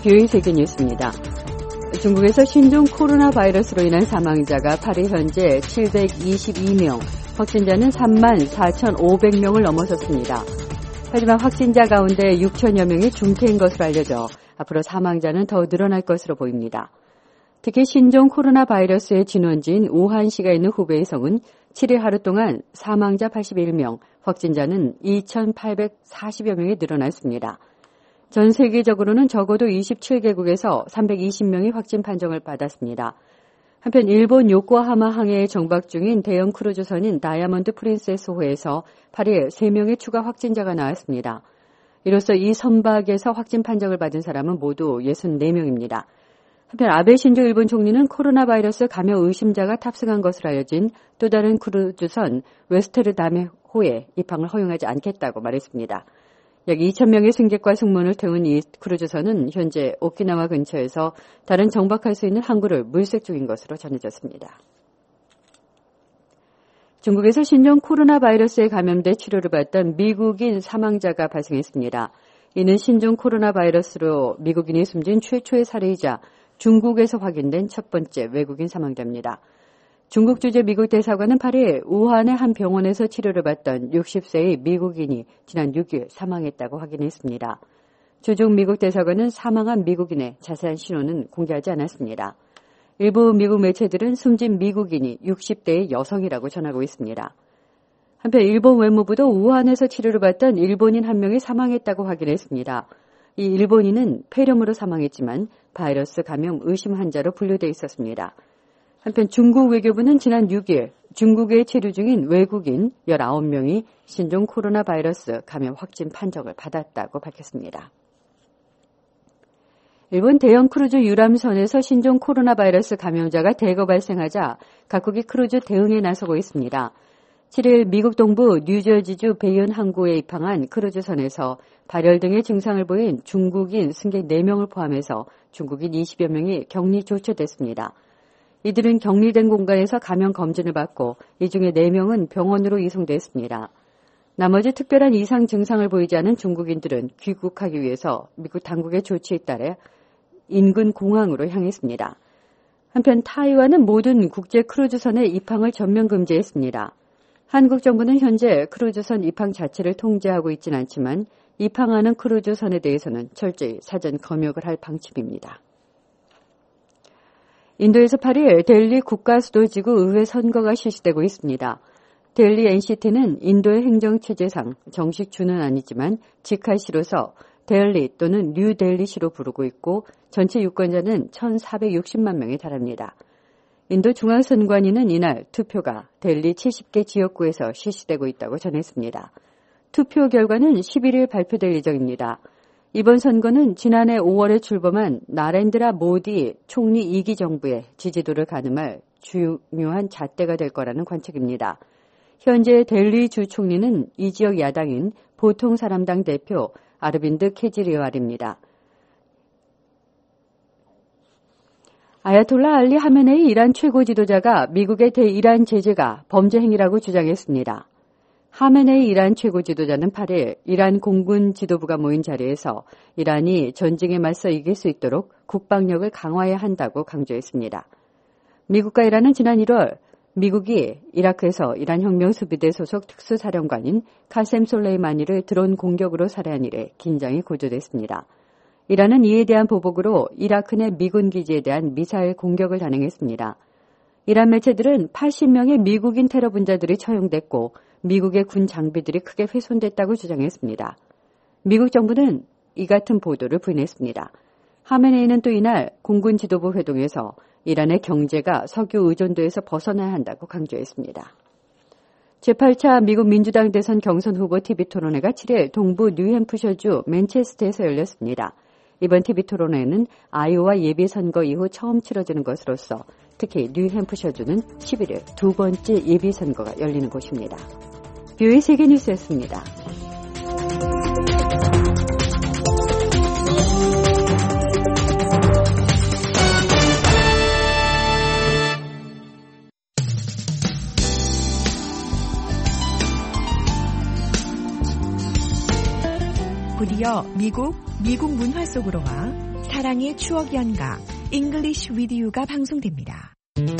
BOA 세계 뉴스입니다. 중국에서 신종 코로나 바이러스로 인한 사망자가 8일 현재 722명, 확진자는 34,500명을 넘어섰습니다. 하지만 확진자 가운데 6천여 명이 중태인 것으로 알려져 앞으로 사망자는 더 늘어날 것으로 보입니다. 특히 신종 코로나 바이러스의 진원지인 우한시가 있는 후베이 성은 7일 하루 동안 사망자 81명, 확진자는 2,840여 명이 늘어났습니다. 전 세계적으로는 적어도 27개국에서 320명이 확진 판정을 받았습니다. 한편 일본 요코하마 항해에 정박 중인 대형 크루즈선인 다이아몬드 프린세스호에서 8일 3명의 추가 확진자가 나왔습니다. 이로써 이 선박에서 확진 판정을 받은 사람은 모두 64명입니다. 한편 아베 신조 일본 총리는 코로나 바이러스 감염 의심자가 탑승한 것으로 알려진 또 다른 크루즈선 웨스테르다메호에 입항을 허용하지 않겠다고 말했습니다. 약 2,000명의 승객과 승무원을 태운 이 크루즈선은 현재 오키나와 근처에서 다른 정박할 수 있는 항구를 물색 중인 것으로 전해졌습니다. 중국에서 신종 코로나 바이러스에 감염돼 치료를 받던 미국인 사망자가 발생했습니다. 이는 신종 코로나 바이러스로 미국인이 숨진 최초의 사례이자 중국에서 확인된 첫 번째 외국인 사망자입니다. 중국 주재 미국 대사관은 8일 우한의 한 병원에서 치료를 받던 60세의 미국인이 지난 6일 사망했다고 확인했습니다. 주중 미국 대사관은 사망한 미국인의 자세한 신원은 공개하지 않았습니다. 일부 미국 매체들은 숨진 미국인이 60대의 여성이라고 전하고 있습니다. 한편 일본 외무부도 우한에서 치료를 받던 일본인 한 명이 사망했다고 확인했습니다. 이 일본인은 폐렴으로 사망했지만 바이러스 감염 의심 환자로 분류돼 있었습니다. 한편 중국 외교부는 지난 6일 중국에 체류 중인 외국인 19명이 신종 코로나 바이러스 감염 확진 판정을 받았다고 밝혔습니다. 일본 대형 크루즈 유람선에서 신종 코로나 바이러스 감염자가 대거 발생하자 각국이 크루즈 대응에 나서고 있습니다. 7일 미국 동부 뉴저지주 베이언 항구에 입항한 크루즈선에서 발열 등의 증상을 보인 중국인 승객 4명을 포함해서 중국인 20여 명이 격리 조처됐습니다. 이들은 격리된 공간에서 감염 검진을 받고 이 중에 4명은 병원으로 이송됐습니다. 나머지 특별한 이상 증상을 보이지 않은 중국인들은 귀국하기 위해서 미국 당국의 조치에 따라 인근 공항으로 향했습니다. 한편 타이완은 모든 국제 크루즈선의 입항을 전면 금지했습니다. 한국 정부는 현재 크루즈선 입항 자체를 통제하고 있지는 않지만 입항하는 크루즈선에 대해서는 철저히 사전 검역을 할 방침입니다. 인도에서 8일 델리 국가수도지구 의회 선거가 실시되고 있습니다. 델리 NCT는 인도의 행정체제상 정식 주는 아니지만 직할시로서 델리 또는 뉴델리시로 부르고 있고 전체 유권자는 1,460만 명에 달합니다. 인도 중앙선관위는 이날 투표가 델리 70개 지역구에서 실시되고 있다고 전했습니다. 투표 결과는 11일 발표될 예정입니다. 이번 선거는 지난해 5월에 출범한 나렌드라 모디 총리 2기 정부의 지지도를 가늠할 중요한 잣대가 될 거라는 관측입니다. 현재 델리 주 총리는 이 지역 야당인 보통사람당 대표 아르빈드 케지리왈입니다. 아야톨라 알리 하메네이 이란 최고 지도자가 미국의 대이란 제재가 범죄 행위라고 주장했습니다. 하메네이 이란 최고 지도자는 8일 이란 공군 지도부가 모인 자리에서 이란이 전쟁에 맞서 이길 수 있도록 국방력을 강화해야 한다고 강조했습니다. 미국과 이란은 지난 1월 미국이 이라크에서 이란 혁명수비대 소속 특수사령관인 카셈 솔레이마니를 드론 공격으로 살해한 이래 긴장이 고조됐습니다. 이란은 이에 대한 보복으로 이라크 내 미군 기지에 대한 미사일 공격을 단행했습니다. 이란 매체들은 80명의 미국인 테러 분자들이 처형됐고 미국의 군 장비들이 크게 훼손됐다고 주장했습니다. 미국 정부는 이 같은 보도를 부인했습니다. 하메네이는 또 이날 공군 지도부 회동에서 이란의 경제가 석유 의존도에서 벗어나야 한다고 강조했습니다. 제8차 미국 민주당 대선 경선 후보 TV토론회가 7일 동부 뉴햄프셔주 맨체스터에서 열렸습니다. 이번 TV토론회는 아이오와 예비선거 이후 처음 치러지는 것으로서 특히 뉴햄프셔주는 11일 두 번째 예비선거가 열리는 곳입니다. BOA 세계뉴스였습니다. 곧이어 미국 문화 속으로 와 사랑의 추억 연가 English with You가 방송됩니다.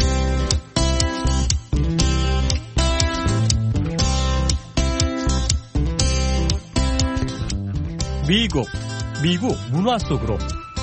미국 문화 속으로.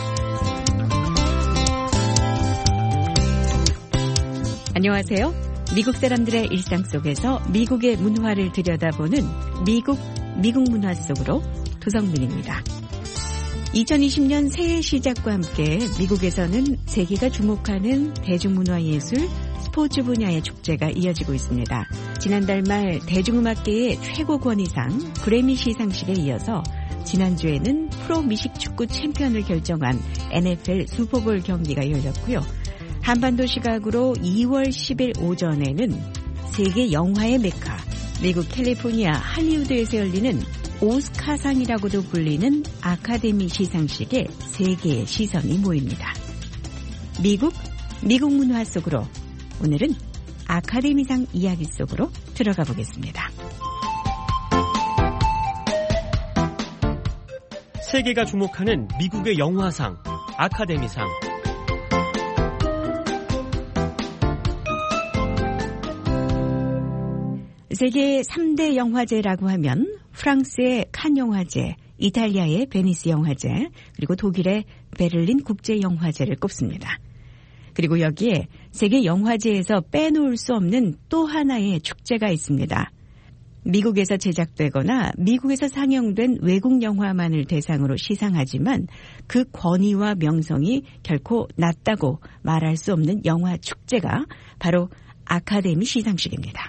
안녕하세요. 미국 사람들의 일상 속에서 미국의 문화를 들여다보는 미국 문화 속으로 도성민입니다. 2020년 새해 시작과 함께 미국에서는 세계가 주목하는 대중문화예술, 스포츠 분야의 축제가 이어지고 있습니다. 지난달 말 대중음악계의 최고 권위상 그래미 시상식에 이어서 지난주에는 프로 미식축구 챔피언을 결정한 NFL 슈퍼볼 경기가 열렸고요. 한반도 시각으로 2월 10일 오전에는 세계 영화의 메카, 미국 캘리포니아 할리우드에서 열리는 오스카상이라고도 불리는 아카데미 시상식에 세계의 시선이 모입니다. 미국 문화 속으로 오늘은 아카데미상 이야기 속으로 들어가 보겠습니다. 세계가 주목하는 미국의 영화상, 아카데미상. 세계 3대 영화제라고 하면 프랑스의 칸 영화제, 이탈리아의 베니스 영화제, 그리고 독일의 베를린 국제영화제를 꼽습니다. 그리고 여기에 세계 영화제에서 빼놓을 수 없는 또 하나의 축제가 있습니다. 미국에서 제작되거나 미국에서 상영된 외국 영화만을 대상으로 시상하지만 그 권위와 명성이 결코 낮다고 말할 수 없는 영화 축제가 바로 아카데미 시상식입니다.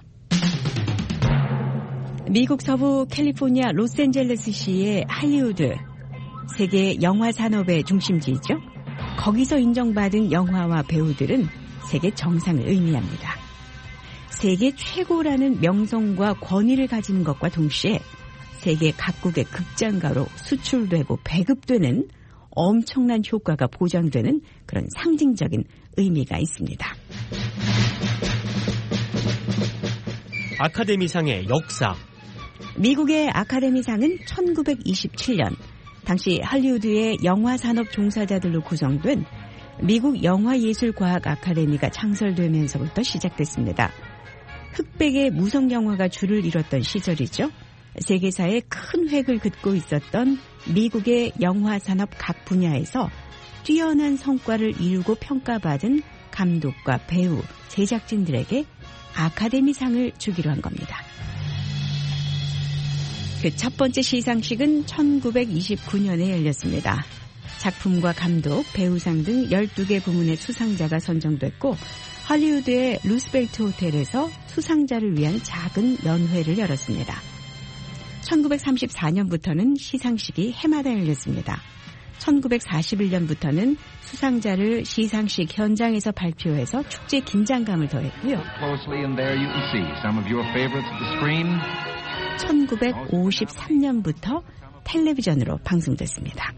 미국 서부 캘리포니아 로스앤젤레스시의 할리우드, 세계 영화 산업의 중심지이죠. 거기서 인정받은 영화와 배우들은 세계 정상을 의미합니다. 세계 최고라는 명성과 권위를 가지는 것과 동시에 세계 각국의 극장가로 수출되고 배급되는 엄청난 효과가 보장되는 그런 상징적인 의미가 있습니다. 아카데미상의 역사. 미국의 아카데미상은 1927년 당시 할리우드의 영화 산업 종사자들로 구성된 미국 영화예술과학 아카데미가 창설되면서부터 시작됐습니다. 흑백의 무성 영화가 줄을 이뤘던 시절이죠. 세계사에 큰 획을 긋고 있었던 미국의 영화 산업 각 분야에서 뛰어난 성과를 이루고 평가받은 감독과 배우, 제작진들에게 아카데미상을 주기로 한 겁니다. 그 첫 번째 시상식은 1929년에 열렸습니다. 작품과 감독, 배우상 등 12개 부문의 수상자가 선정됐고 할리우드의 루스벨트 호텔에서 수상자를 위한 작은 연회를 열었습니다. 1934년부터는 시상식이 해마다 열렸습니다. 1941년부터는 수상자를 시상식 현장에서 발표해서 축제 긴장감을 더했고요. 1953년부터 텔레비전으로 방송됐습니다.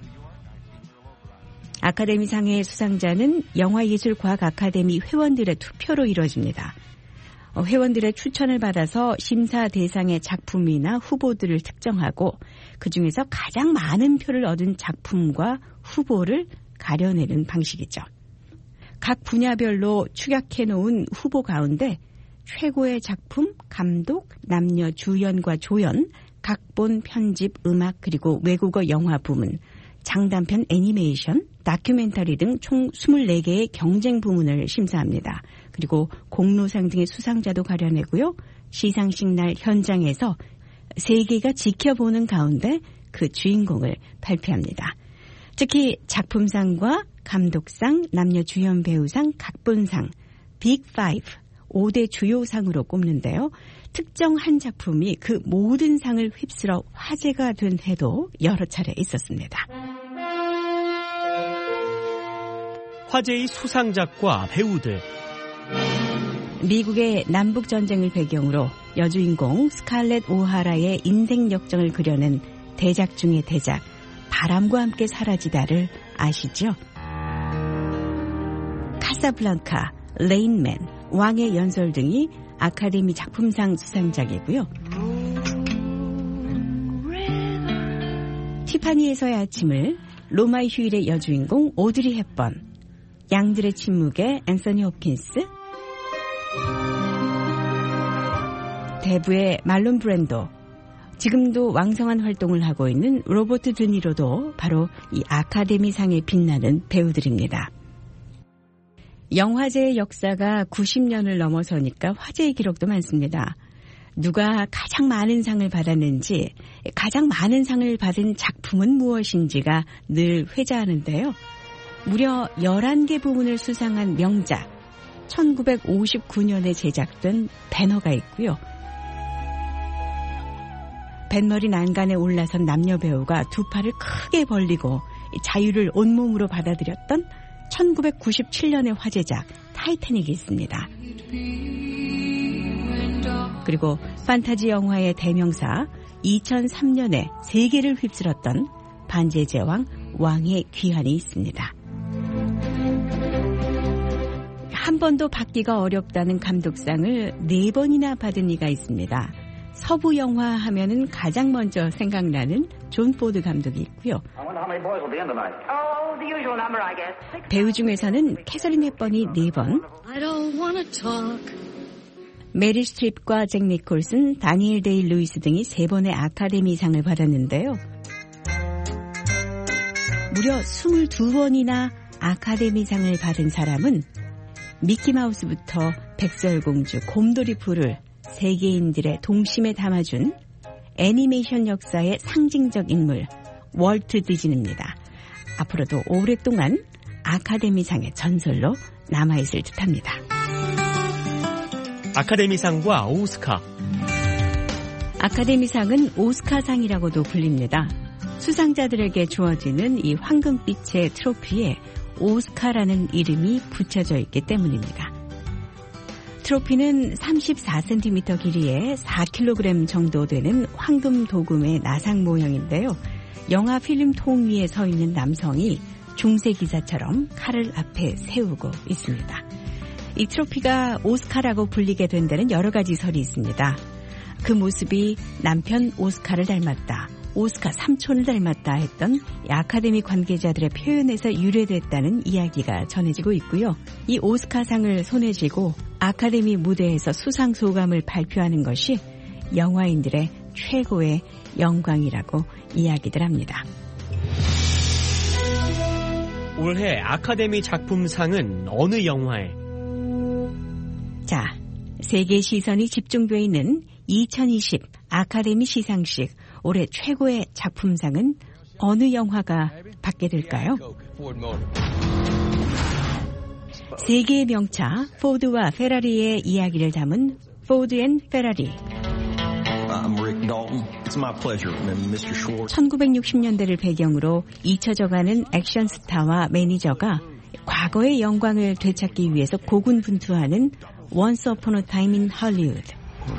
아카데미상의 수상자는 영화예술과학 아카데미 회원들의 투표로 이루어집니다. 회원들의 추천을 받아서 심사 대상의 작품이나 후보들을 특정하고 그중에서 가장 많은 표를 얻은 작품과 후보를 가려내는 방식이죠. 각 분야별로 추격해놓은 후보 가운데 최고의 작품, 감독, 남녀 주연과 조연, 각본, 편집, 음악 그리고 외국어 영화 부문, 장단편 애니메이션, 다큐멘터리 등 총 24개의 경쟁 부문을 심사합니다. 그리고 공로상 등의 수상자도 가려내고요. 시상식 날 현장에서 세계가 지켜보는 가운데 그 주인공을 발표합니다. 특히 작품상과 감독상, 남녀 주연 배우상, 각본상, 빅5, 5대 주요 상으로 꼽는데요. 특정 한 작품이 그 모든 상을 휩쓸어 화제가 된 해도 여러 차례 있었습니다. 화제의 수상작과 배우들. 미국의 남북전쟁을 배경으로 여주인공 스칼렛 오하라의 인생 역정을 그려낸 대작 중의 대작, 바람과 함께 사라지다를 아시죠? 카사블랑카, 레인맨, 왕의 연설 등이 아카데미 작품상 수상작이고요. 티파니에서의 아침을 로마의 휴일의 여주인공 오드리 헵번, 양들의 침묵의 앤서니 홉킨스, 대부의 말론 브랜도, 지금도 왕성한 활동을 하고 있는 로버트 드니로도 바로 이 아카데미상에 빛나는 배우들입니다. 영화제의 역사가 90년을 넘어서니까 화제의 기록도 많습니다. 누가 가장 많은 상을 받았는지, 가장 많은 상을 받은 작품은 무엇인지가 늘 회자하는데요. 무려 11개 부문을 수상한 명작, 1959년에 제작된 배너가 있고요. 뱃머리 난간에 올라선 남녀 배우가 두 팔을 크게 벌리고 자유를 온몸으로 받아들였던 1997년의 화제작 타이타닉이 있습니다. 그리고 판타지 영화의 대명사 2003년에 세계를 휩쓸었던 반지의 제왕 왕의 귀환이 있습니다. 한 번도 받기가 어렵다는 감독상을 4번이나 받은 이가 있습니다. 서부 영화 하면은 가장 먼저 생각나는 존 포드 감독이 있고요. 배우 중에서는 캐서린 헵번이 4번, 메릴 스트립과 잭 니콜슨, 다니엘 데이 루이스 등이 3번의 아카데미상을 받았는데요. 무려 22번이나 아카데미상을 받은 사람은 미키마우스부터 백설공주, 곰돌이푸를 세계인들의 동심에 담아준 애니메이션 역사의 상징적 인물 월트 디즈니입니다. 앞으로도 오랫동안 아카데미상의 전설로 남아있을 듯합니다. 아카데미상과 오스카. 아카데미상은 오스카상이라고도 불립니다. 수상자들에게 주어지는 이 황금빛의 트로피에 오스카라는 이름이 붙여져 있기 때문입니다. 트로피는 34cm 길이에 4kg 정도 되는 황금 도금의 나상 모형인데요. 영화 필름 통 위에 서 있는 남성이 중세 기사처럼 칼을 앞에 세우고 있습니다. 이 트로피가 오스카라고 불리게 된 데는 여러 가지 설이 있습니다. 그 모습이 남편 오스카를 닮았다, 오스카 삼촌을 닮았다 했던 아카데미 관계자들의 표현에서 유래됐다는 이야기가 전해지고 있고요. 이 오스카상을 손에 쥐고 아카데미 무대에서 수상 소감을 발표하는 것이 영화인들의 최고의 영광이라고 이야기들 합니다. 올해 아카데미 작품상은 어느 영화에? 자, 세계 시선이 집중되어 있는 2020 아카데미 시상식 올해 최고의 작품상은 어느 영화가 받게 될까요? 세계의 명차 포드와 페라리의 이야기를 담은 포드 앤 페라리. 1960년대를 배경으로 잊혀져가는 액션 스타와 매니저가 과거의 영광을 되찾기 위해서 고군분투하는 Once Upon a Time in Hollywood.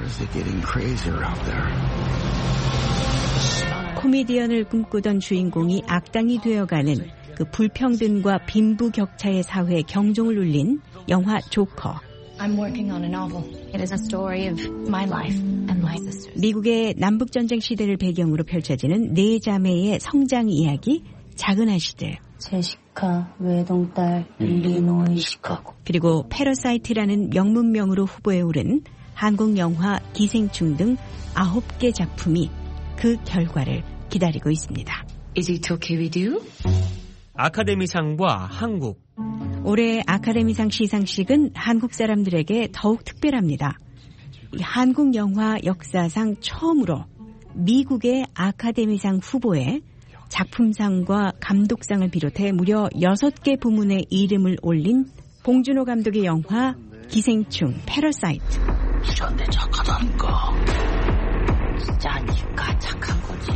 코미디언을 꿈꾸던 주인공이 악당이 되어가는 그 불평등과 빈부격차의 사회에 경종을 울린 영화 조커. I'm working on a novel. It is a story of my life and my sisters. 미국의 남북전쟁 시대를 배경으로 펼쳐지는 네 자매의 성장 이야기 작은 아씨들. 제시카, 외동딸, 일리노이, 시카고. 그리고 패러사이트라는 명문명으로 후보에 오른 한국 영화 기생충 등 9개 작품이 그 결과를 기다리고 있습니다. Is it okay with you? 아카데미상과 한국. 올해 아카데미상 시상식은 한국 사람들에게 더욱 특별합니다. 한국 영화 역사상 처음으로 미국의 아카데미상 후보에 작품상과 감독상을 비롯해 무려 6개 부문의 이름을 올린 봉준호 감독의 영화 기생충 패러사이트. 이런 데 착하다니까. 진짜 아니까 착한 거지.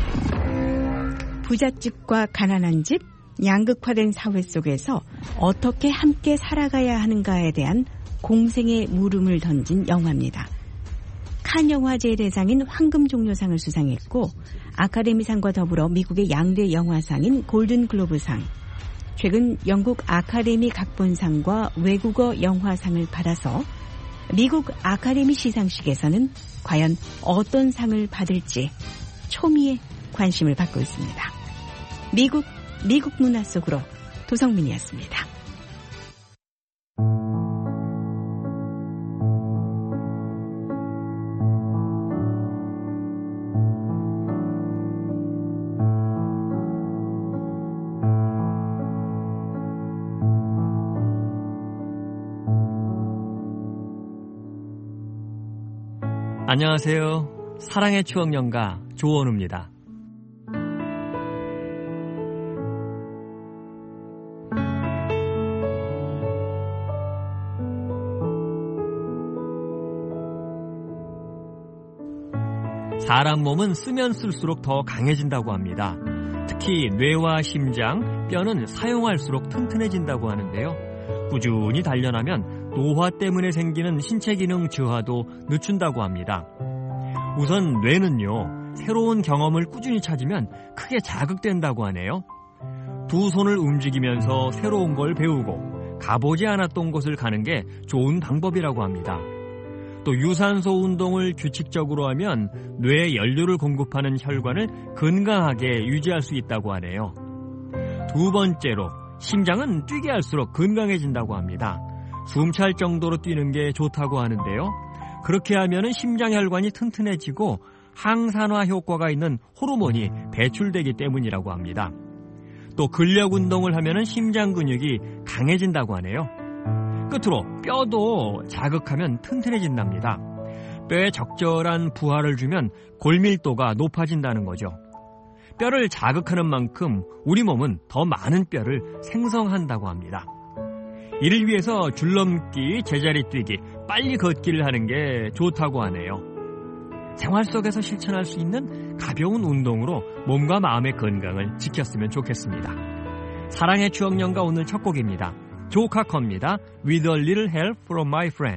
부잣집과 가난한 집, 양극화된 사회 속에서 어떻게 함께 살아가야 하는가에 대한 공생의 물음을 던진 영화입니다. 칸 영화제 대상인 황금종려상을 수상했고 아카데미상과 더불어 미국의 양대 영화상인 골든글로브상, 최근 영국 아카데미 각본상과 외국어 영화상을 받아서 미국 아카데미 시상식에서는 과연 어떤 상을 받을지 초미의 관심을 받고 있습니다. 미국 미국 문화 속으로 도성민이었습니다. 안녕하세요. 사랑의 추억연가 조원우입니다. 사람 몸은 쓰면 쓸수록 더 강해진다고 합니다. 특히 뇌와 심장, 뼈는 사용할수록 튼튼해진다고 하는데요. 꾸준히 단련하면 노화 때문에 생기는 신체 기능 저하도 늦춘다고 합니다. 우선 뇌는요, 새로운 경험을 꾸준히 찾으면 크게 자극된다고 하네요. 두 손을 움직이면서 새로운 걸 배우고 가보지 않았던 곳을 가는 게 좋은 방법이라고 합니다. 또 유산소 운동을 규칙적으로 하면 뇌에 연료를 공급하는 혈관을 건강하게 유지할 수 있다고 하네요. 두 번째로 심장은 뛰게 할수록 건강해진다고 합니다. 숨찰 정도로 뛰는 게 좋다고 하는데요. 그렇게 하면 심장혈관이 튼튼해지고 항산화 효과가 있는 호르몬이 배출되기 때문이라고 합니다. 또 근력 운동을 하면 심장 근육이 강해진다고 하네요. 끝으로 뼈도 자극하면 튼튼해진답니다. 뼈에 적절한 부하를 주면 골밀도가 높아진다는 거죠. 뼈를 자극하는 만큼 우리 몸은 더 많은 뼈를 생성한다고 합니다. 이를 위해서 줄넘기, 제자리 뛰기, 빨리 걷기를 하는 게 좋다고 하네요. 생활 속에서 실천할 수 있는 가벼운 운동으로 몸과 마음의 건강을 지켰으면 좋겠습니다. 사랑의 추억연가 오늘 첫 곡입니다. 조 카커입니다. With a little help from my friend.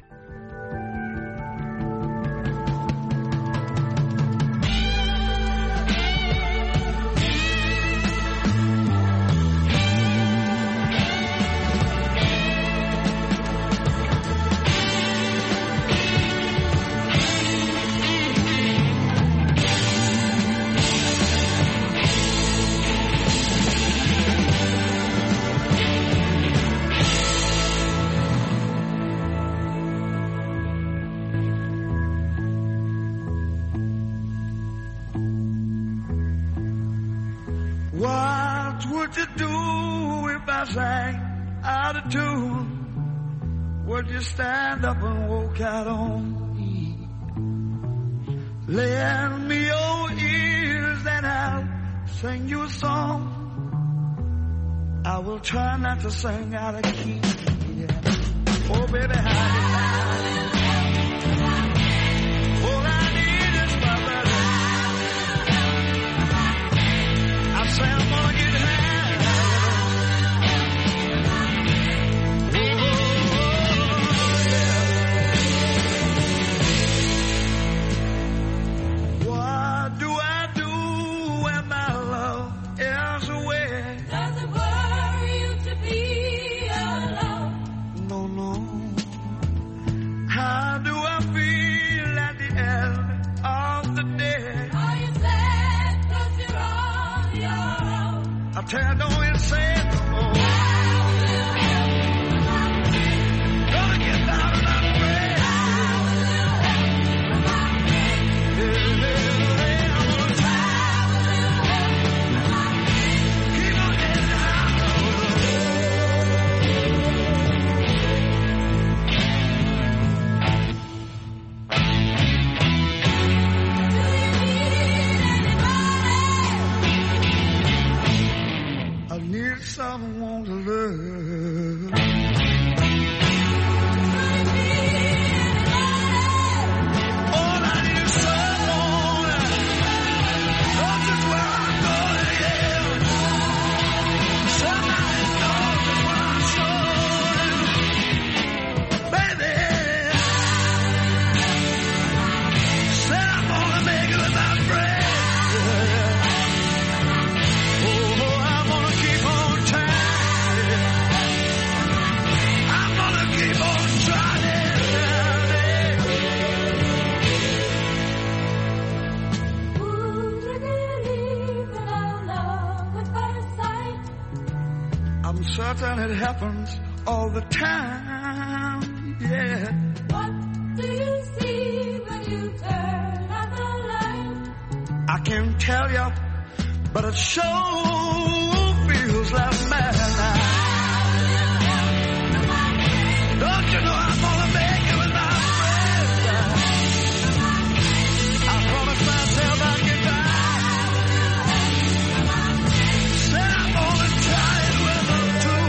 What would you do if I sang out of tune? Would you stand up and walk out on me? Lend me your ears and I'll sing you a song. I will try not to sing out of key. Yeah. Oh, baby, how all I need is my brother. I say I'm gonna get high. Oh, yeah. What do I do when my love is away? Does it worry you to be alone? No, no. How do I feel at the end of the day? Are you sad 'cause you're on your own? I tell you, don't even say it no more. Gonna get down and I'm ready. I'm gonna keep on getting certain it happens all the time, yeah. What do you see when you turn out the light? I can't tell you, but it sure feels like madness. Don't you know I'm gonna make it with my friends? I promised myself I'd get back. Said I'm gonna try it with them too.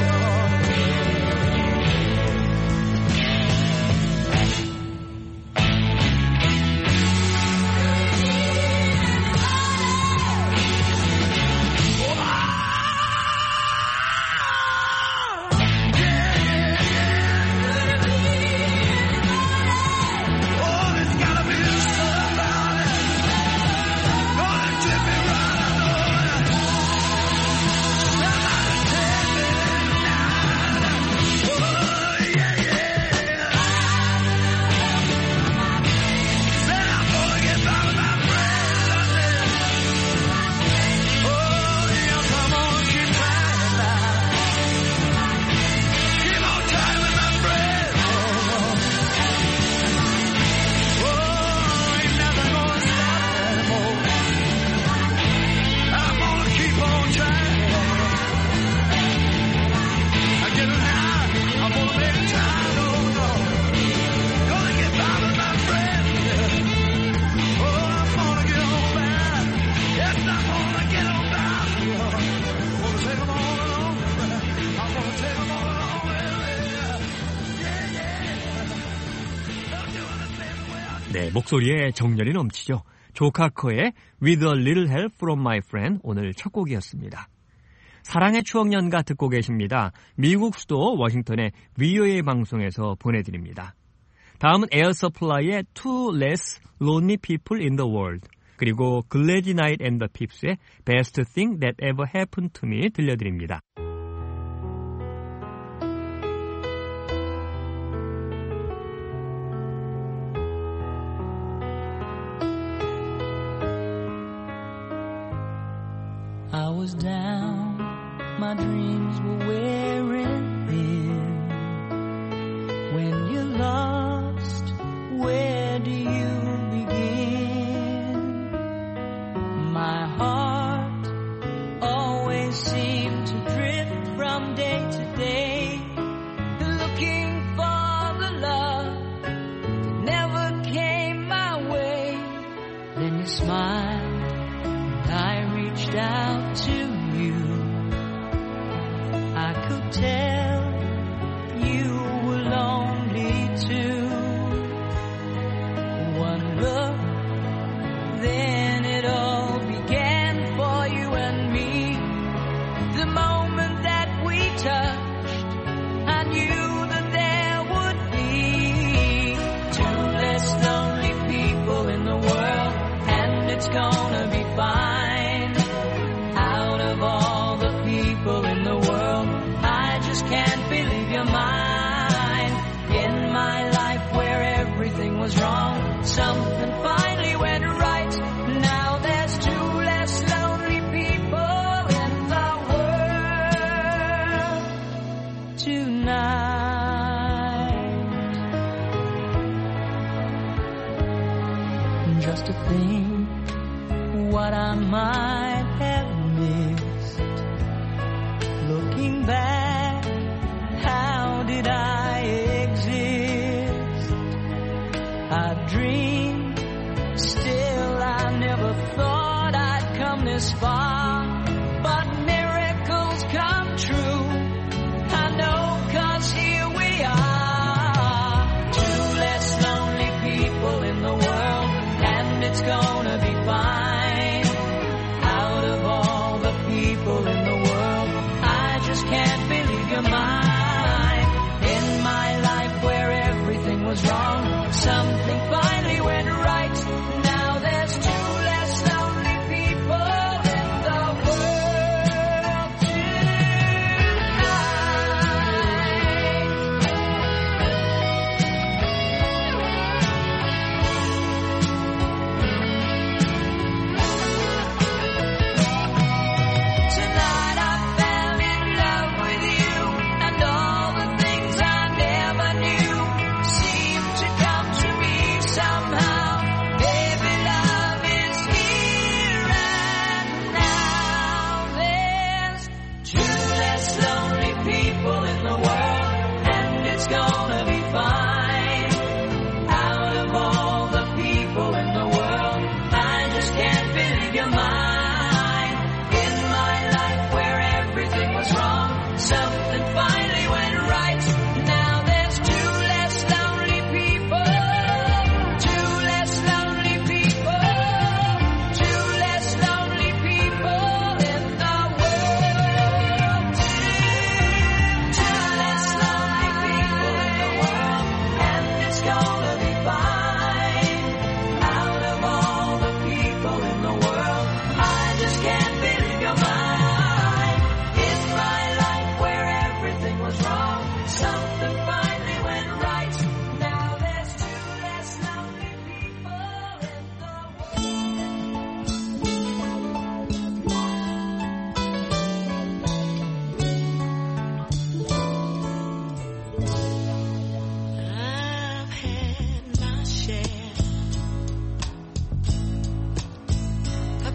네, 목소리에 정열이 넘치죠. 조카커의 With a Little Help from My Friend 오늘 첫 곡이었습니다. 사랑의 추억연가 듣고 계십니다. 미국 수도 워싱턴의 VOA 방송에서 보내드립니다. 다음은 에어 서플라이의 Two Less Lonely People in the World 그리고 글래디 나이트 앤 더 핍스의 Best Thing That Ever Happened to Me 들려드립니다. I was down, my dreams were wearing thin. When you're lost, where do you begin? My heart always seemed to drift from day to day, looking for the love that never came my way. Then you smiled, and I reached out to you. I could tell you were lonely too. One look, then it all began for you and me. The moment that we touched, I knew that there would be two less lonely people in the world, and it's gonna be fine. Out of all the people in the world, I just can't believe you're mine. In my life where everything was wrong, something finally went right. Now there's two less lonely people in the world tonight. Just to think what I might have missed. Looking back, how did I exist? I dreamed, still I never thought I'd come this far. But miracles come true, I know, 'cause here we are. Two less lonely people in the world, and it's gonna be fine. Out of all the people in the world, I just can't believe you're mine. In my life where everything was wrong, something finally went right. Now there's two less lonely people in the world.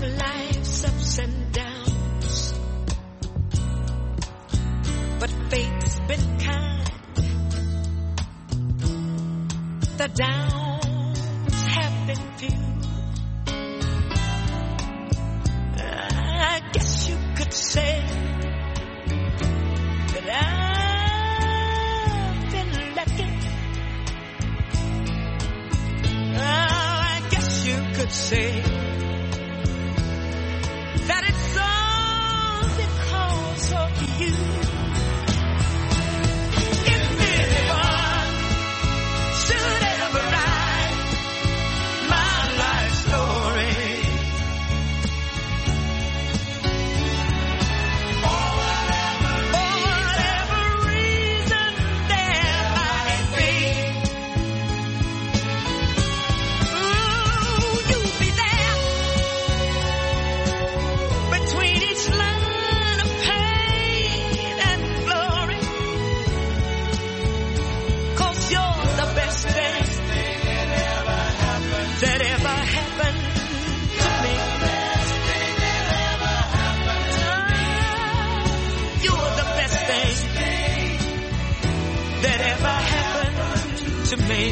life's ups and downs, but fate's been kind. The downs have been few. I guess you could say that I've been lucky. I guess you could say that it's all because of you. If anyone should ever write my life story, for whatever reason there might be, ooh, you'll be there between each line of pain and glory, 'cause you're the best thing that ever happened to me. You're the best thing that ever happened to me.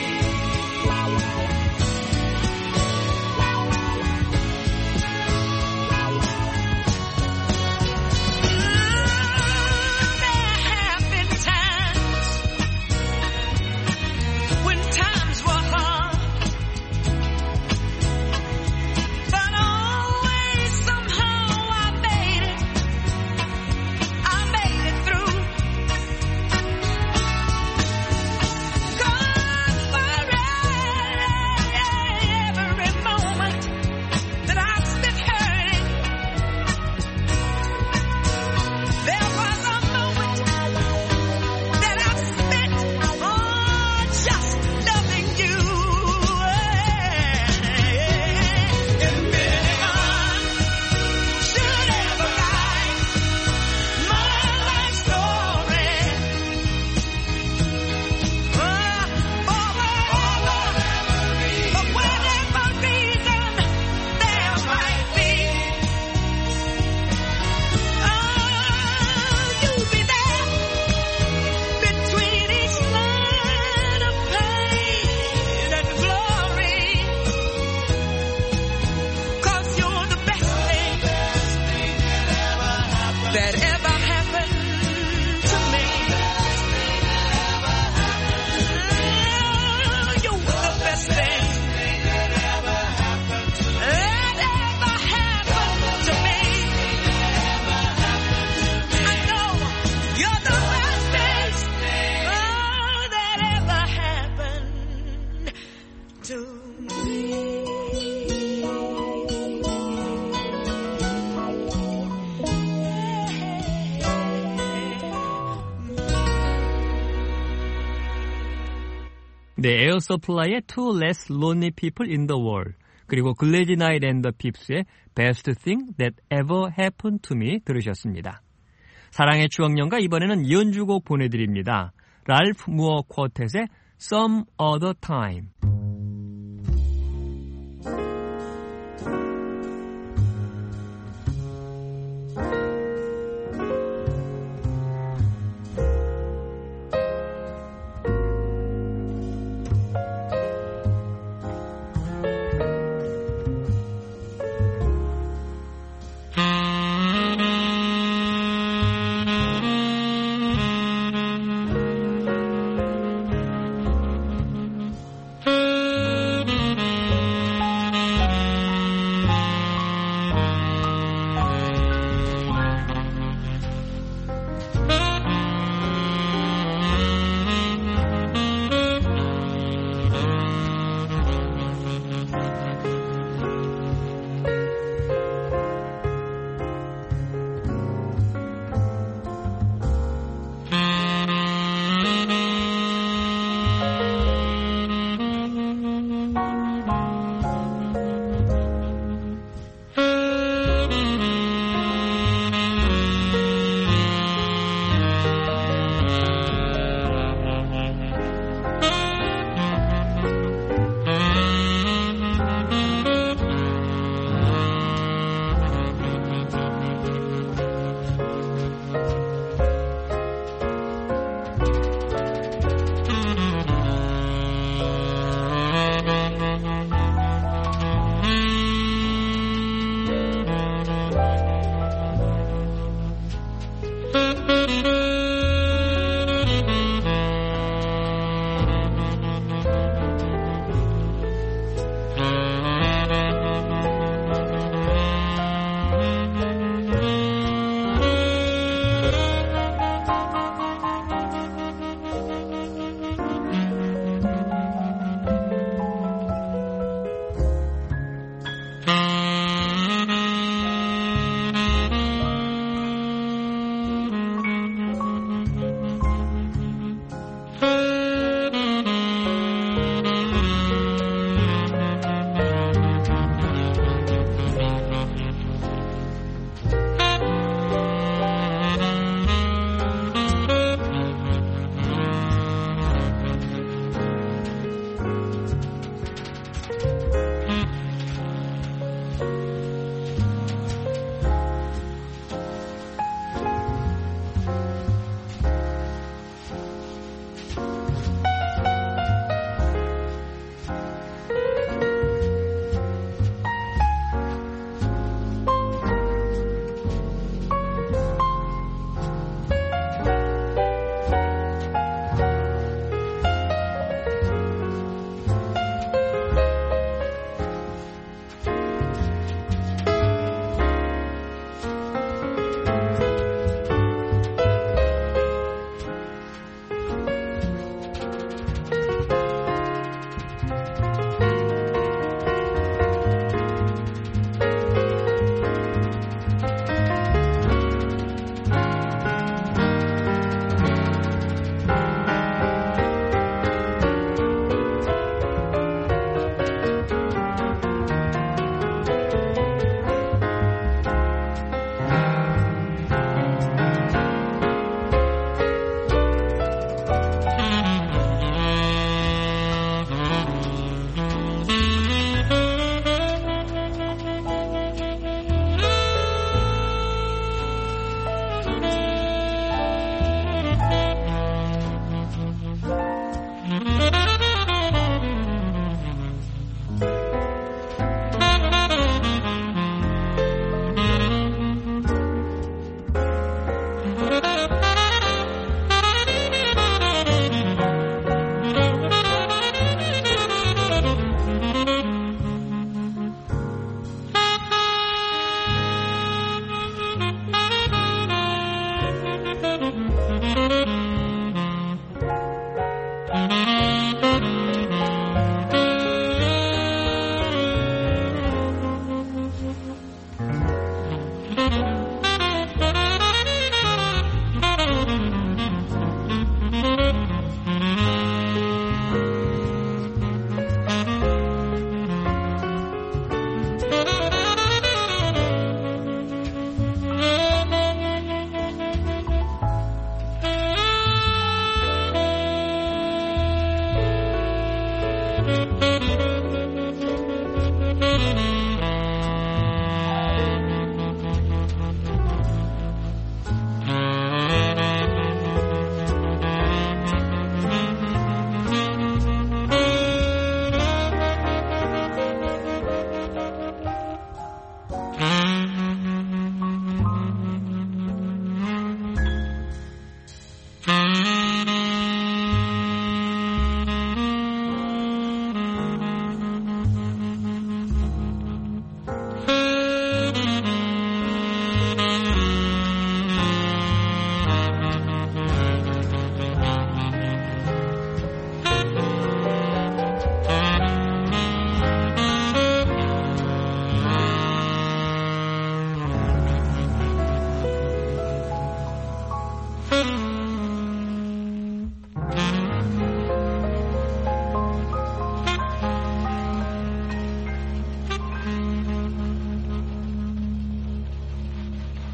There have been times when times were hard, but always somehow I made it through. 'Cause for every moment that I spent hurting, there was a moment that I spent just loving you. If anyone should ever write my life story, for whatever reason there might be, you'll be there between each line of pain and glory, 'cause you're the best thing that ever happened to me. You're the best thing that ever happened to me. I know you're the best thing that ever happened to me. 네, 에어 서플라이의 Two Less Lonely People in the World, 그리고 글래디 나잇 앤 더 핍스의 Best Thing That Ever Happened to Me 들으셨습니다. 사랑의 추억연가 이번에는 연주곡 보내드립니다. 랄프 무어 쿼텟의 Some Other Time.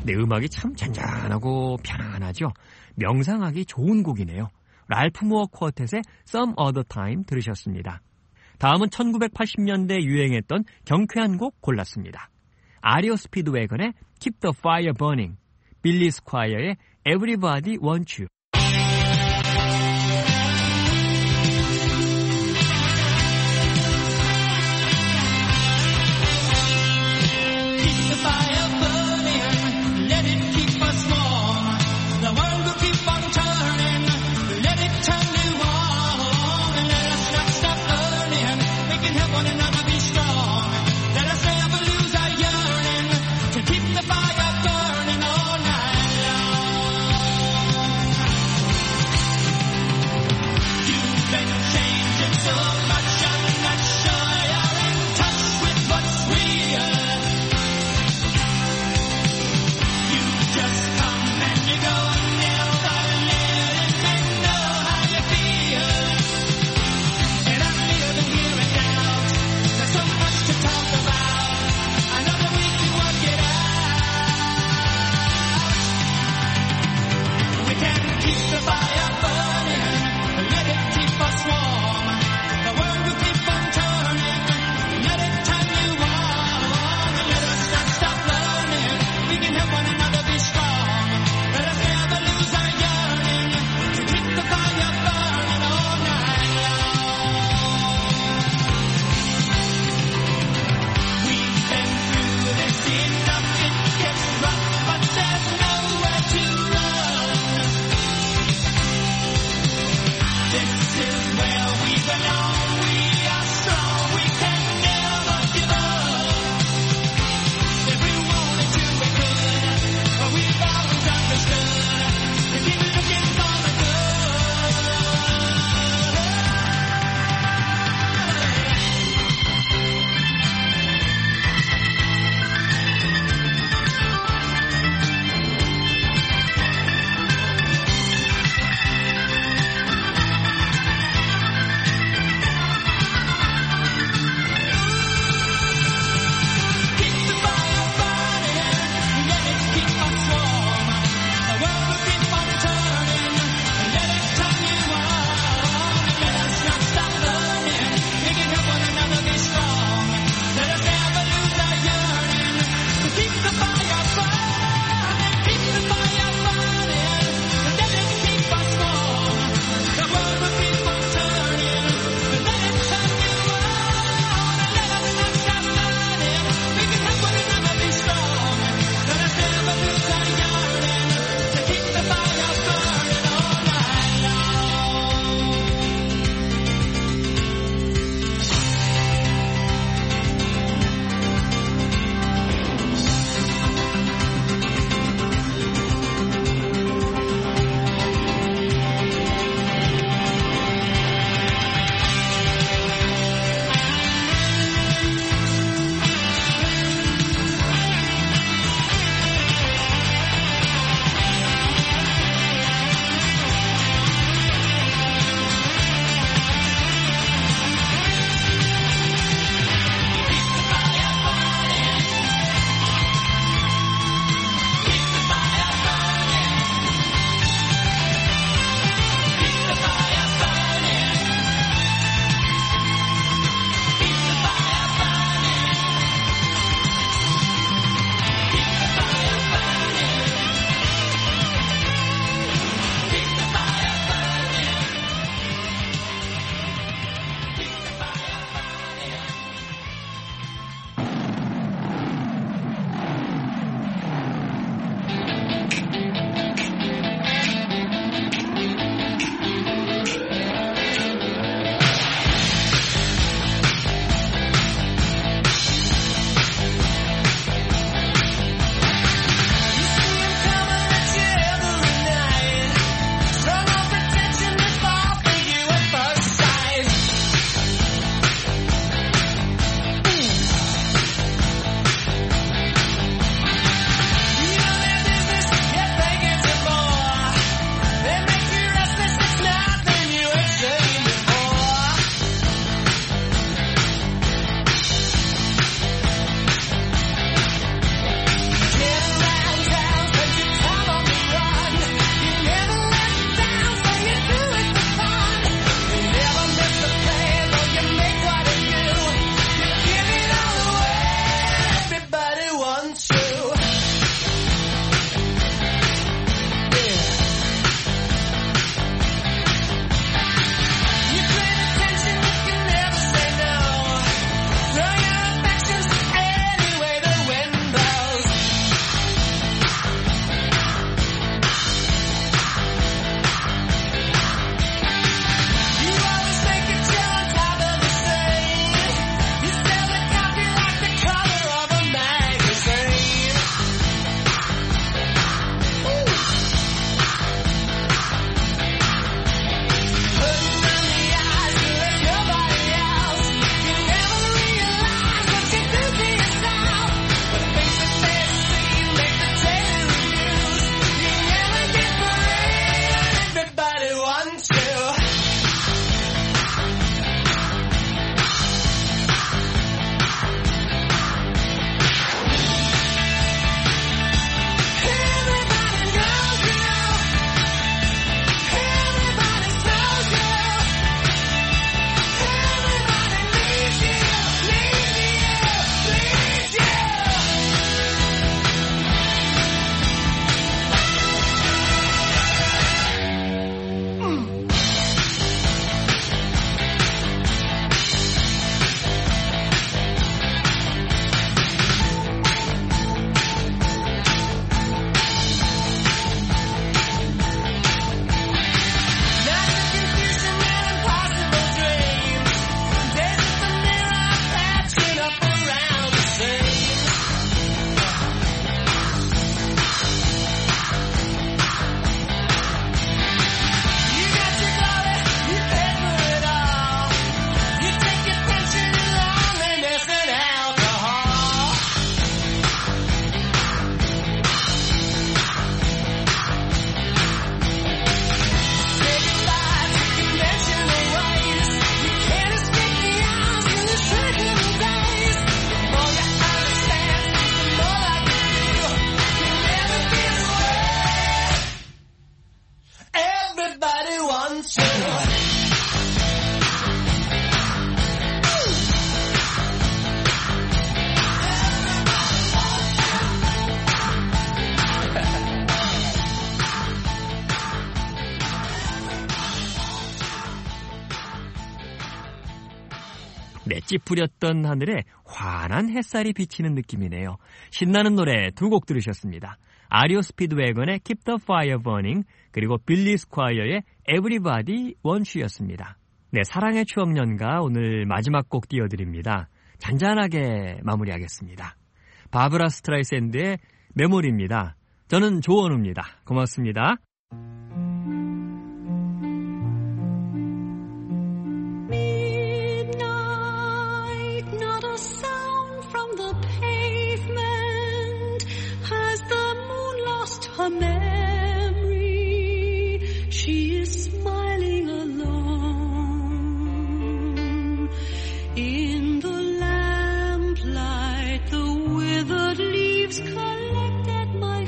근데 음악이 참 잔잔하고 편안하죠. 명상하기 좋은 곡이네요. 랄프 무어 쿼텟의 Some Other Time 들으셨습니다. 다음은 1980년대 유행했던 경쾌한 곡 골랐습니다. 아리오 스피드웨건의 Keep the Fire Burning, 빌리 스콰이어의 Everybody Wants You. Keep the fire burning all night long. 찌푸렸던 하늘에 환한 햇살이 비치는 느낌이네요. 신나는 노래 두 곡 들으셨습니다. 아리오 스피드웨건의 Keep the Fire Burning 그리고 빌리 스콰이어의 Everybody Wants You였습니다. 네, 사랑의 추억 연가 오늘 마지막 곡 띄워드립니다. 잔잔하게 마무리하겠습니다. 바브라 스트라이샌드의 메모리입니다. 저는 조원우입니다. 고맙습니다. Midnight, not a sound from the pavement. Has the moon lost her memory? She is smiling alone. In the lamplight, the withered leaves collect at my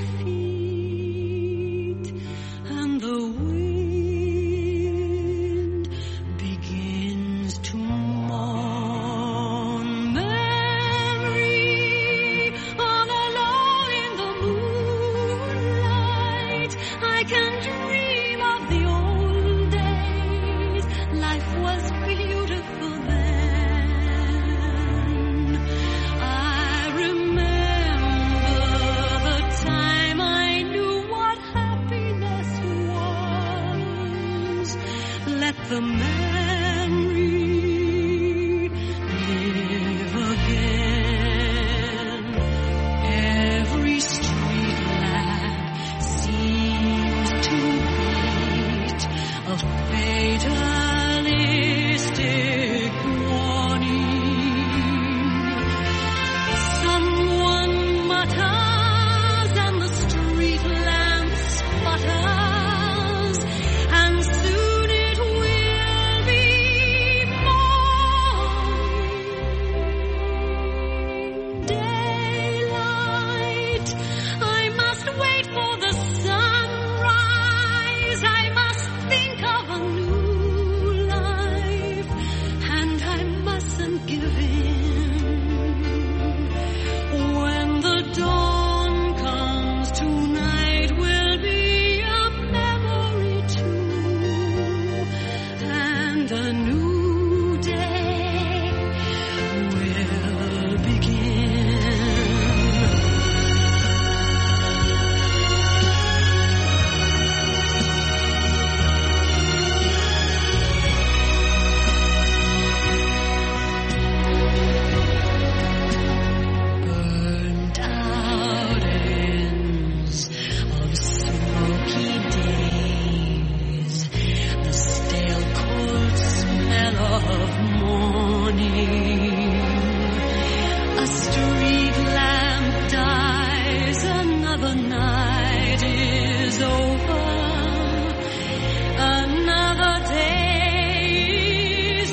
feet, and the wind begins to mourn. Memory, all alone in the moonlight, I can dream of the old days. Life was beautiful then. I remember the time I knew what happiness was. Let the memory live again. Every street lamp seems to beat a fatalistic warning. Someone mutters and the street lamp sputters, and soon it will be morning. Daylight, I must wait for the sunrise. I must think of a new life, and I mustn't give in. When the dawn comes, tonight will be a memory too, and a new day will begin. Burnt out ends of smoky days, the stale cold smell of morning. A street lamp dies, another night is over, another day is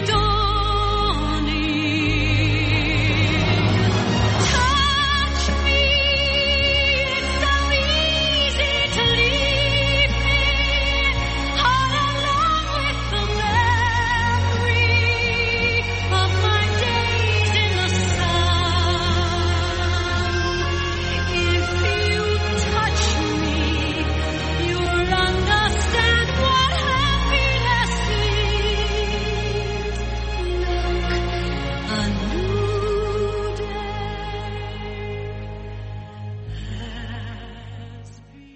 dawning. Touch me, it's so easy to leave me all alone with the memory of my days in the sun. If you touch me, you'll understand what happiness is. Look, a new day has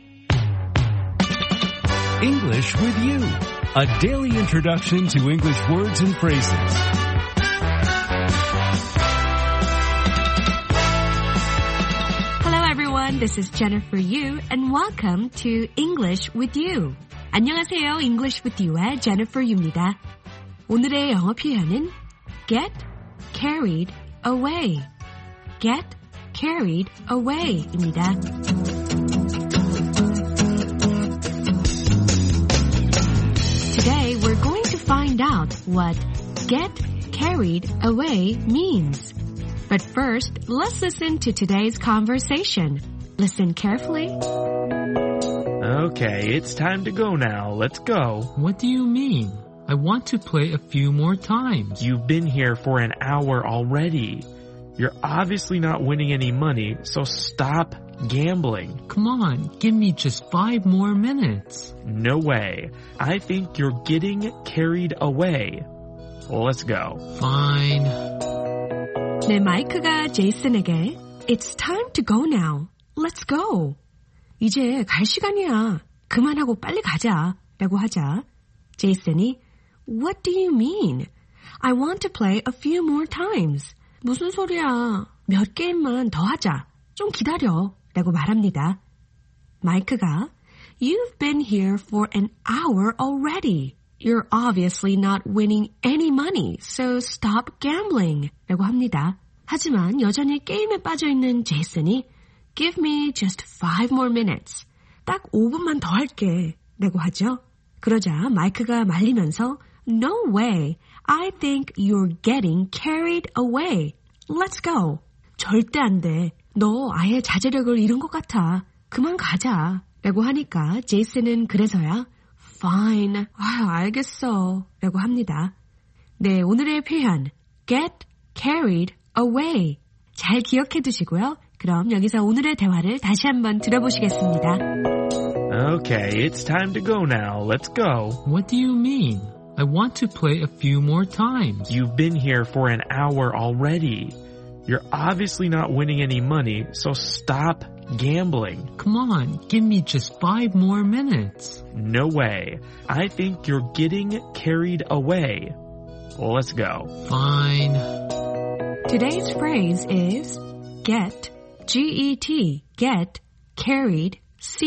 begun. English with You, a daily introduction to English words and phrases. Hello everyone, this is Jennifer Yu and welcome to English with You. 안녕하세요, English with You의 Jennifer Yu입니다. 오늘의 영어 표현은 get carried away. get carried away입니다. Today we're going to find out what get carried away means. But first, let's listen to today's conversation. Listen carefully. Okay, it's time to go now. Let's go. What do you mean? I want to play a few more times. You've been here for an hour already. You're obviously not winning any money, so stop gambling. Come on, give me just 5 more minutes. No way. I think you're getting carried away. Let's go. Fine. 네, 마이크가 제이슨에게 It's time to go now. Let's go. 이제 갈 시간이야. 그만하고 빨리 가자. 라고 하자 제이슨이 What do you mean? I want to play a few more times. 무슨 소리야. 몇 게임만 더 하자. 좀 기다려. 라고 말합니다. 마이크가 You've been here for an hour already. You're obviously not winning any money, so stop gambling. 라고 합니다. 하지만 여전히 게임에 빠져있는 제이슨이 Give me just 5 more minutes. 딱 5분만 더 할게. 라고 하죠. 그러자 마이크가 말리면서 No way. I think you're getting carried away. Let's go. 절대 안 돼. 너 아예 자제력을 잃은 것 같아. 그만 가자. 라고 하니까 제이슨은 그래서야 Fine. 알겠어. 라고 합니다. 네, 오늘의 표현 get carried away. 잘 기억해 두시고요. 그럼 여기서 오늘의 대화를 다시 한번 들어보시겠습니다. Okay, it's time to go now. Let's go. What do you mean? I want to play a few more times. You've been here for an hour already. You're obviously not winning any money, so stop gambling. Come on, give me just 5 more minutes. No way. I think you're getting carried away. Let's go. Fine. Today's phrase is get, G-E-T, get, carried,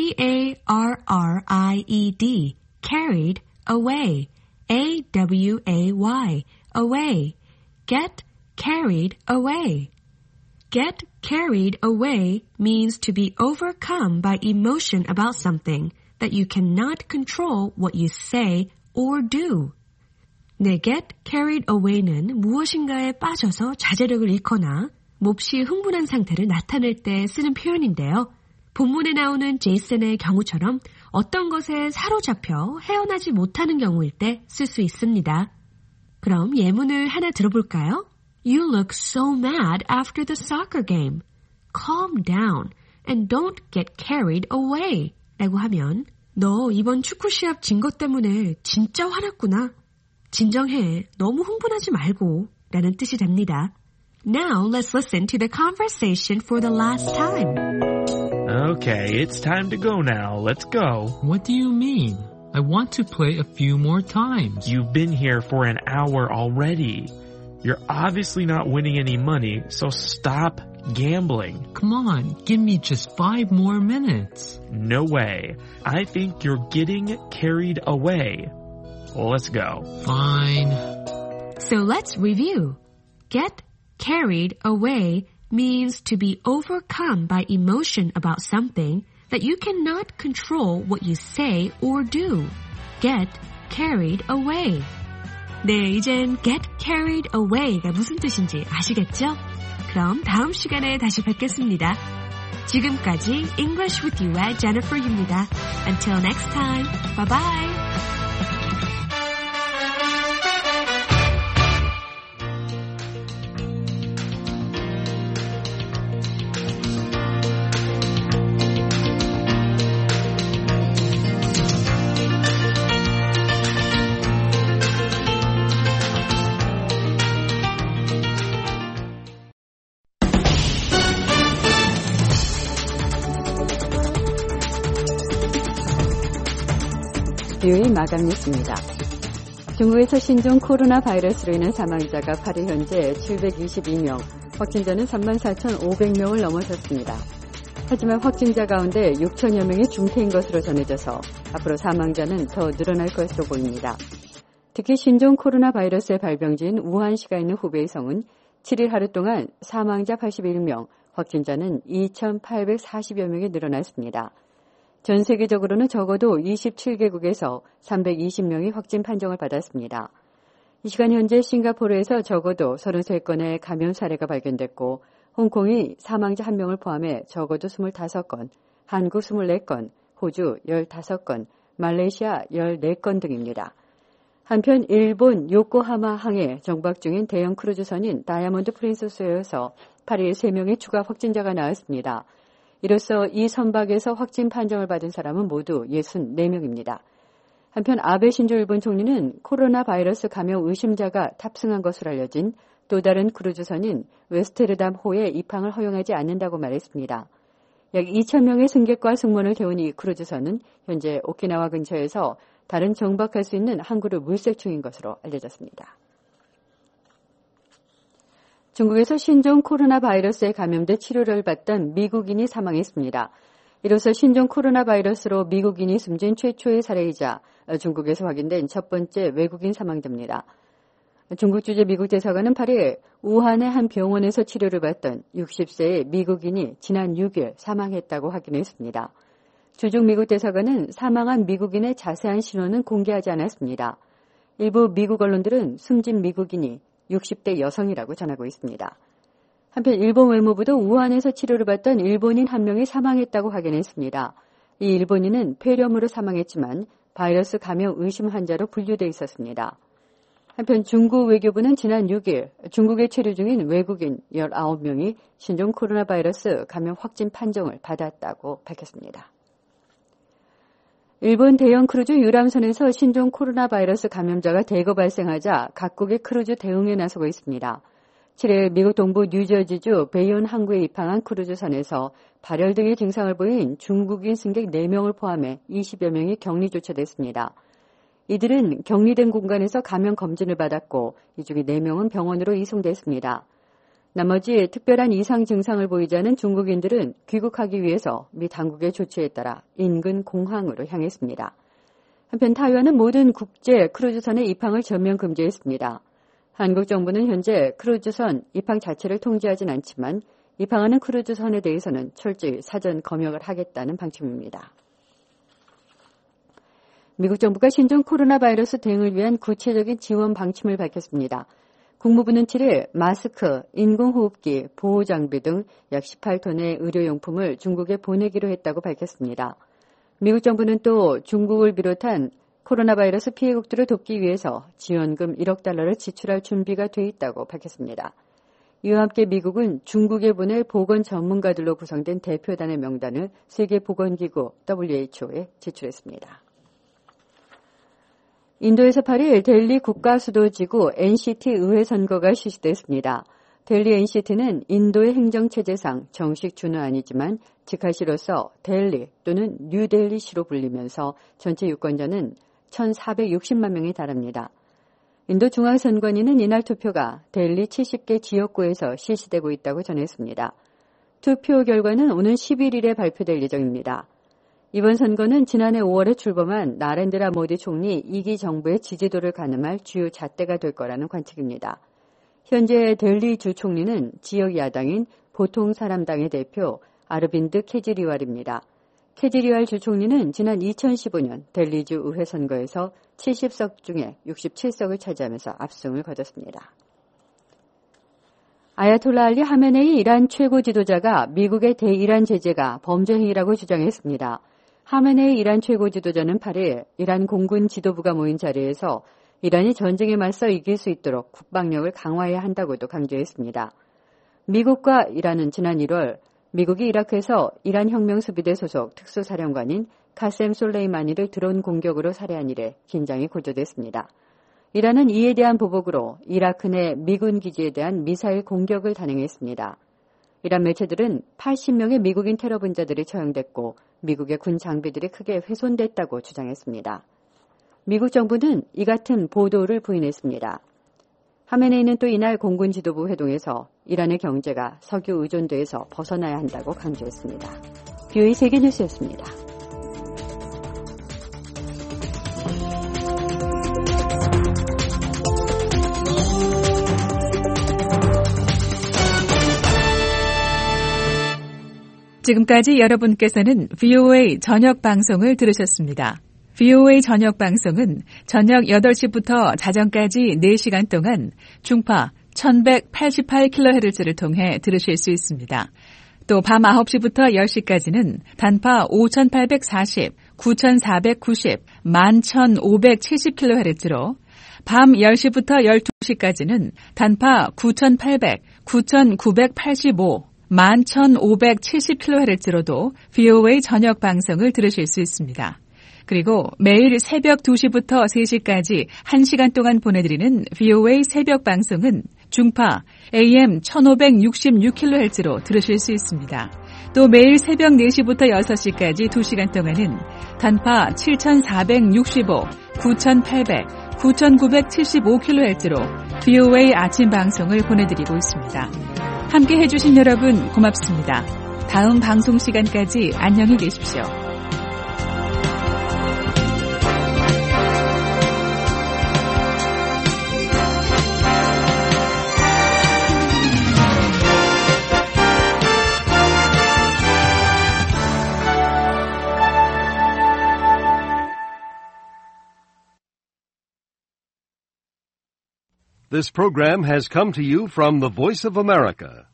C-A-R-R-I-E-D, carried away, A-W-A-Y, away, get carried away. Get carried away means to be overcome by emotion about something that you cannot control what you say or do. 네, get carried away는 무엇인가에 빠져서 자제력을 잃거나 몹시 흥분한 상태를 나타낼 때 쓰는 표현인데요. 본문에 나오는 제이슨의 경우처럼 어떤 것에 사로잡혀 헤어나지 못하는 경우일 때 쓸 수 있습니다. 그럼 예문을 하나 들어볼까요? You look so mad after the soccer game. Calm down and don't get carried away. 라고 하면 너 이번 축구 시합 진 것 때문에 진짜 화났구나. 진정해. 너무 흥분하지 말고. 라는 뜻이 됩니다. Now let's listen to the conversation for the last time. Okay, it's time to go now. Let's go. What do you mean? I want to play a few more times. You've been here for an hour already. You're obviously not winning any money, so stop gambling. Come on, give me just 5 more minutes. No way. I think you're getting carried away. Let's go. Fine. So let's review. Get carried away means to be overcome by emotion about something that you cannot control what you say or do. Get carried away. 네, 이젠 get carried away가 무슨 뜻인지 아시겠죠? 그럼 다음 시간에 다시 뵙겠습니다. 지금까지 English with You의 Jennifer Yu입니다. Until next time, bye bye. 뷰의 마감 뉴스입니다. 중국에서 신종 코로나 바이러스로 인한 사망자가 8일 현재 722명, 확진자는 34,500명을 넘어섰습니다. 하지만 확진자 가운데 6천여 명이 중태인 것으로 전해져서 앞으로 사망자는 더 늘어날 것으로 보입니다. 특히 신종 코로나 바이러스의 발병지인 우한시가 있는 후베이 성은 7일 하루 동안 사망자 81명, 확진자는 2,840여 명이 늘어났습니다. 전 세계적으로는 적어도 27개국에서 320명이 확진 판정을 받았습니다. 이 시간 현재 싱가포르에서 적어도 33건의 감염 사례가 발견됐고 홍콩이 사망자 1명을 포함해 적어도 25건, 한국 24건, 호주 15건, 말레이시아 14건 등입니다. 한편 일본 요코하마 항에 정박 중인 대형 크루즈선인 다이아몬드 프린세스에서 8일 3명의 추가 확진자가 나왔습니다. 이로써 이 선박에서 확진 판정을 받은 사람은 모두 64명입니다. 한편 아베 신조 일본 총리는 코로나 바이러스 감염 의심자가 탑승한 것으로 알려진 또 다른 크루즈선인 웨스테르담호에 입항을 허용하지 않는다고 말했습니다. 약 2,000명의 승객과 승무원을 태운 이 크루즈선은 현재 오키나와 근처에서 다른 정박할 수 있는 항구를 물색 중인 것으로 알려졌습니다. 중국에서 신종 코로나 바이러스에 감염돼 치료를 받던 미국인이 사망했습니다. 이로써 신종 코로나 바이러스로 미국인이 숨진 최초의 사례이자 중국에서 확인된 첫 번째 외국인 사망자입니다. 중국 주재 미국 대사관은 8일 우한의 한 병원에서 치료를 받던 60세의 미국인이 지난 6일 사망했다고 확인했습니다. 주중 미국 대사관은 사망한 미국인의 자세한 신원은 공개하지 않았습니다. 일부 미국 언론들은 숨진 미국인이 60대 여성이라고 전하고 있습니다. 한편 일본 외무부도 우한에서 치료를 받던 일본인 한 명이 사망했다고 확인했습니다. 이 일본인은 폐렴으로 사망했지만 바이러스 감염 의심 환자로 분류돼 있었습니다. 한편 중국 외교부는 지난 6일 중국에 체류 중인 외국인 19명이 신종 코로나 바이러스 감염 확진 판정을 받았다고 밝혔습니다. 일본 대형 크루즈 유람선에서 신종 코로나 바이러스 감염자가 대거 발생하자 각국의 크루즈 대응에 나서고 있습니다. 7일 미국 동부 뉴저지주 베이온 항구에 입항한 크루즈선에서 발열 등의 증상을 보인 중국인 승객 4명을 포함해 20여 명이 격리 조처됐습니다. 이들은 격리된 공간에서 감염 검진을 받았고 이 중에 4명은 병원으로 이송됐습니다. 나머지 특별한 이상 증상을 보이지 않은 중국인들은 귀국하기 위해서 미 당국의 조치에 따라 인근 공항으로 향했습니다. 한편 타이완은 모든 국제 크루즈선의 입항을 전면 금지했습니다. 한국 정부는 현재 크루즈선 입항 자체를 통제하진 않지만 입항하는 크루즈선에 대해서는 철저히 사전 검역을 하겠다는 방침입니다. 미국 정부가 신종 코로나 바이러스 대응을 위한 구체적인 지원 방침을 밝혔습니다. 국무부는 7일 마스크, 인공호흡기, 보호장비 등 약 18톤의 의료용품을 중국에 보내기로 했다고 밝혔습니다. 미국 정부는 또 중국을 비롯한 코로나 바이러스 피해국들을 돕기 위해서 지원금 1억 달러를 지출할 준비가 돼 있다고 밝혔습니다. 이와 함께 미국은 중국에 보낼 보건 전문가들로 구성된 대표단의 명단을 세계보건기구 WHO에 제출했습니다. 인도에서 8일 델리 국가수도지구 NCT 의회 선거가 실시됐습니다. 델리 NCT는 인도의 행정체제상 정식 주는 아니지만 직할시로서 델리 또는 뉴델리시로 불리면서 전체 유권자는 1,460만 명에 달합니다. 인도 중앙선관위는 이날 투표가 델리 70개 지역구에서 실시되고 있다고 전했습니다. 투표 결과는 오는 11일에 발표될 예정입니다. 이번 선거는 지난해 5월에 출범한 나렌드라 모디 총리 2기 정부의 지지도를 가늠할 주요 잣대가 될 거라는 관측입니다. 현재 델리 주 총리는 지역 야당인 보통사람당의 대표 아르빈드 케지리왈입니다. 케지리왈 주 총리는 지난 2015년 델리주 의회 선거에서 70석 중에 67석을 차지하면서 압승을 거뒀습니다. 아야톨라 알리 하메네이 이란 최고 지도자가 미국의 대이란 제재가 범죄 행위라고 주장했습니다. 하메네이 이란 최고 지도자는 8일 이란 공군 지도부가 모인 자리에서 이란이 전쟁에 맞서 이길 수 있도록 국방력을 강화해야 한다고도 강조했습니다. 미국과 이란은 지난 1월 미국이 이라크에서 이란 혁명수비대 소속 특수사령관인 카셈 솔레이마니를 드론 공격으로 살해한 이래 긴장이 고조됐습니다. 이란은 이에 대한 보복으로 이라크 내 미군 기지에 대한 미사일 공격을 단행했습니다. 이란 매체들은 80명의 미국인 테러 분자들이 처형됐고 미국의 군 장비들이 크게 훼손됐다고 주장했습니다. 미국 정부는 이 같은 보도를 부인했습니다. 하메네이는 또 이날 공군 지도부 회동에서 이란의 경제가 석유 의존도에서 벗어나야 한다고 강조했습니다. VOA 세계뉴스였습니다. 지금까지 여러분께서는 VOA 저녁 방송을 들으셨습니다. VOA 저녁 방송은 저녁 8시부터 자정까지 4시간 동안 중파 1188kHz를 통해 들으실 수 있습니다. 또 밤 9시부터 10시까지는 단파 5840, 9490, 11570kHz로 밤 10시부터 12시까지는 단파 9800, 9985, 11,570kHz로도 VOA 저녁 방송을 들으실 수 있습니다. 그리고 매일 새벽 2시부터 3시까지 1시간 동안 보내드리는 VOA 새벽 방송은 중파 AM 1566kHz로 들으실 수 있습니다. 또 매일 새벽 4시부터 6시까지 2시간 동안은 단파 7465, 9800, 9975kHz로 VOA 아침 방송을 보내드리고 있습니다. 함께 해주신 여러분 고맙습니다. 다음 방송 시간까지 안녕히 계십시오. This program has come to you from the Voice of America,